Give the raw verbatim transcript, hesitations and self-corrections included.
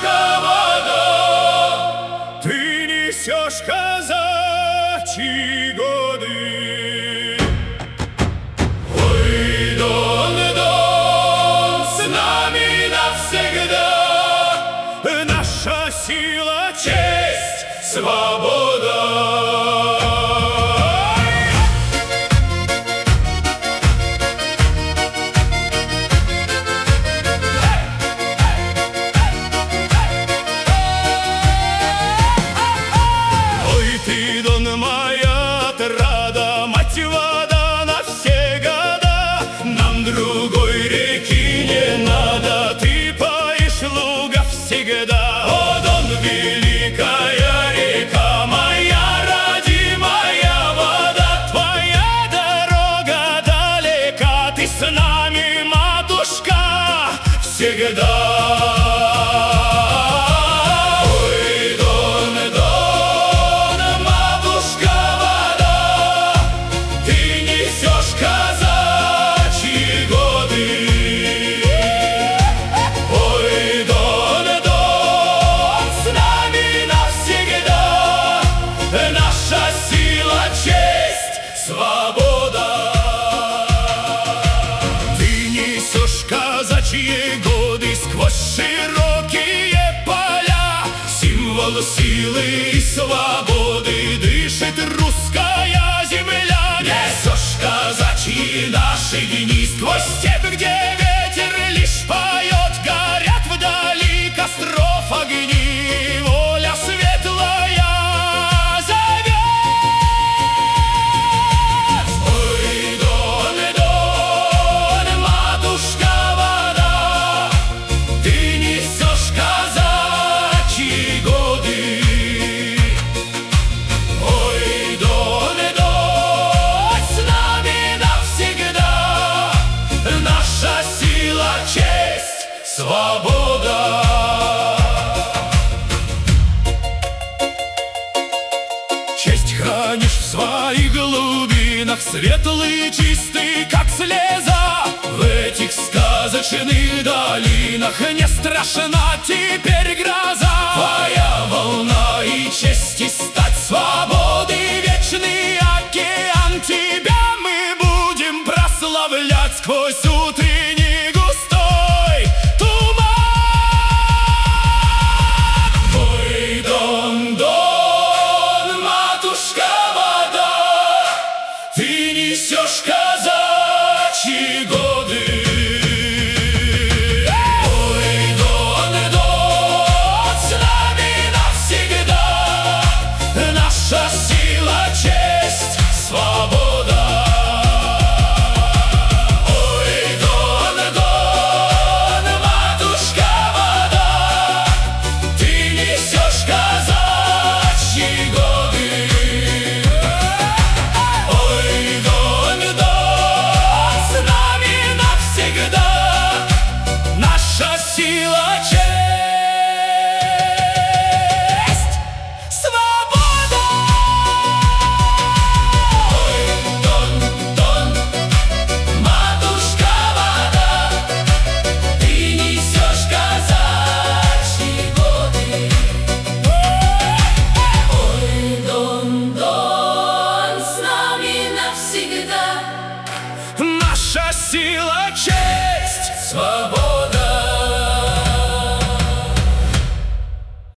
матушка вода, ты несешь казачьи годы. Ой, Дон, Дон, с нами навсегда наша сила, честь, свобода. Моя отрада, мать вода на все года, нам другой реки не надо, ты поишь луга всегда. О, Дон, великая река моя, родимая вода, твоя дорога далека, ты с нами, матушка, всегда. Казачьи годы сквозь широкие поля, символ силы и свободы, дышит русская земля. Несешь казачьи наши дни сквозь степь, где ветер лишь поет, горят вдали костров огни, воля светлая зовет. Ой, Дон, Дон, матушка, свобода. Честь хранишь в своих глубинах, светлый, чистый, как слеза. В этих сказочных долинах не страшна теперь гроза. Твоя волна и честь, и стать свободы, вечный океан, тебя мы будем прославлять сквозь утренний густой туман. Ой, Дон, Дон, матушка вода, ты несешь казачьи годы. Ой, Дон, Дон, с нами навсегда наша сила, честь, свобода. Наша сила, честь, свобода.